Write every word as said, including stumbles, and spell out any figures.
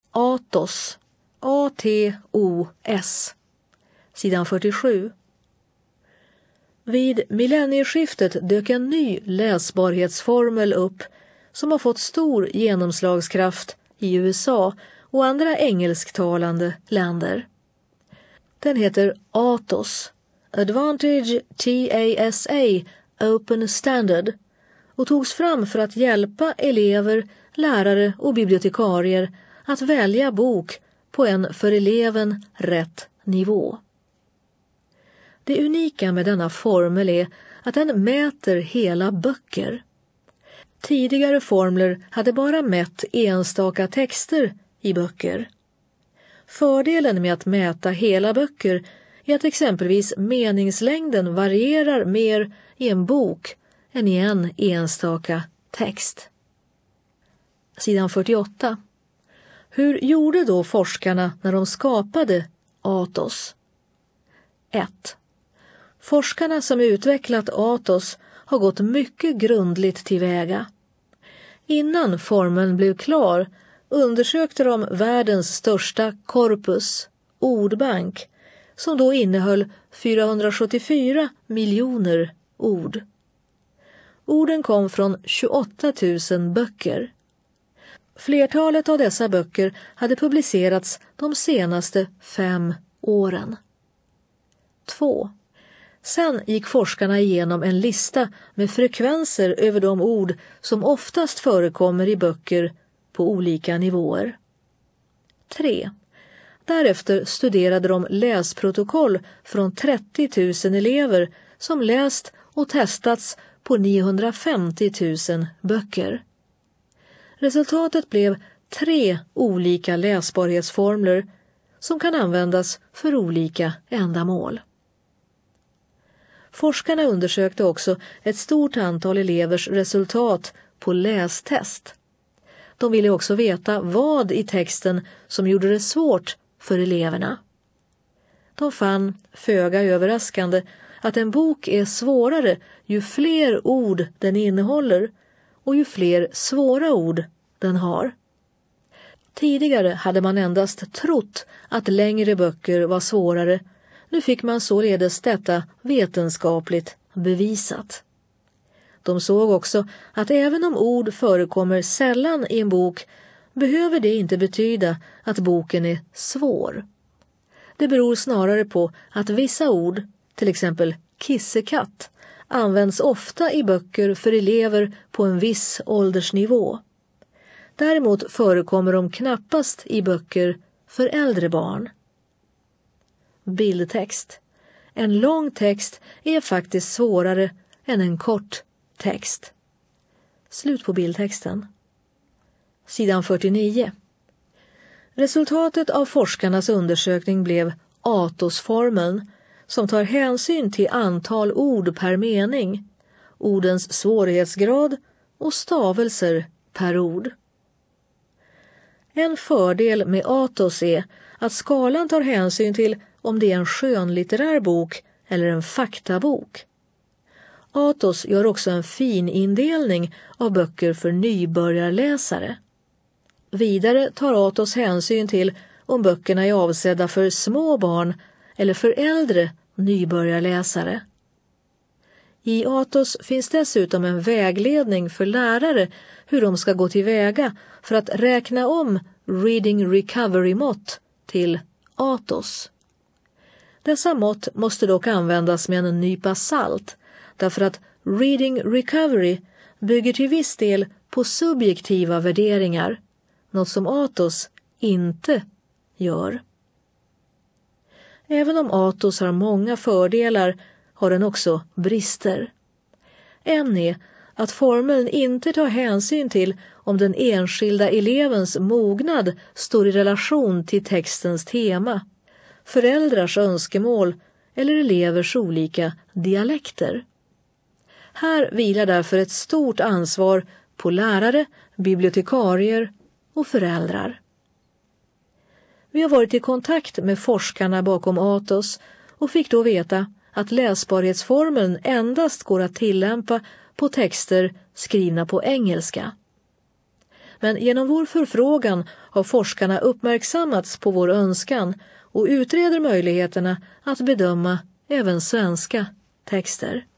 Atos, A T O S, sidan fyrtiosju. Vid millennieskiftet dök en ny läsbarhetsformel upp som har fått stor genomslagskraft i U S A och andra engelsktalande länder. Den heter Atos, Advantage T A S A Open Standard, och togs fram för att hjälpa elever, lärare och bibliotekarier att välja bok på en för eleven rätt nivå. Det unika med denna formel är att den mäter hela böcker. Tidigare formler hade bara mätt enstaka texter i böcker. Fördelen med att mäta hela böcker är att exempelvis meningslängden varierar mer i en bok än i en enstaka text. Sidan fyrtioåtta. Hur gjorde då forskarna när de skapade Atos? ett. Forskarna som utvecklat Atos har gått mycket grundligt tillväga. Innan formeln blev klar undersökte de världens största korpus, ordbank, som då innehöll fyrahundrasjuttiofyra miljoner ord. Orden kom från tjugoåtta tusen böcker. Flertalet av dessa böcker hade publicerats de senaste fem åren. två. Sen gick forskarna igenom en lista med frekvenser över de ord som oftast förekommer i böcker på olika nivåer. tre. Därefter studerade de läsprotokoll från trettio tusen elever som läst och testats på niohundrafemtio tusen böcker. Resultatet blev tre olika läsbarhetsformler som kan användas för olika ändamål. Forskarna undersökte också ett stort antal elevers resultat på lästest. De ville också veta vad i texten som gjorde det svårt för eleverna. De fann, föga överraskande, att en bok är svårare ju fler ord den innehåller och ju fler svåra ord den har. Tidigare hade man endast trott att längre böcker var svårare. Nu fick man således detta vetenskapligt bevisat. De såg också att även om ord förekommer sällan i en bok behöver det inte betyda att boken är svår. Det beror snarare på att vissa ord, till exempel kissekatt, används ofta i böcker för elever på en viss åldersnivå. Däremot förekommer de knappast i böcker för äldre barn. Bildtext. En lång text är faktiskt svårare än en kort text. Slut på bildtexten. Sidan fyrtionio. Resultatet av forskarnas undersökning blev Atos-formeln, som tar hänsyn till antal ord per mening, ordens svårighetsgrad och stavelser per ord. En fördel med Atos är att skalan tar hänsyn till om det är en skönlitterär bok eller en faktabok. Atos gör också en fin indelning av böcker för nybörjarläsare. Vidare tar Atos hänsyn till om böckerna är avsedda för små barn eller för äldre nybörjarläsare. I Atos finns dessutom en vägledning för lärare hur de ska gå tillväga för att räkna om Reading Recovery-mått till Atos. Dessa mått måste dock användas med en nypa salt, därför att Reading Recovery bygger till viss del på subjektiva värderingar, något som Atos inte gör. Även om Atos har många fördelar har den också brister. En är att formeln inte tar hänsyn till om den enskilda elevens mognad står i relation till textens tema, föräldrars önskemål eller elevers olika dialekter. Här vilar därför ett stort ansvar på lärare, bibliotekarier och föräldrar. Vi har varit i kontakt med forskarna bakom Atos och fick då veta att läsbarhetsformeln endast går att tillämpa på texter skrivna på engelska. Men genom vår förfrågan har forskarna uppmärksammats på vår önskan och utreder möjligheterna att bedöma även svenska texter.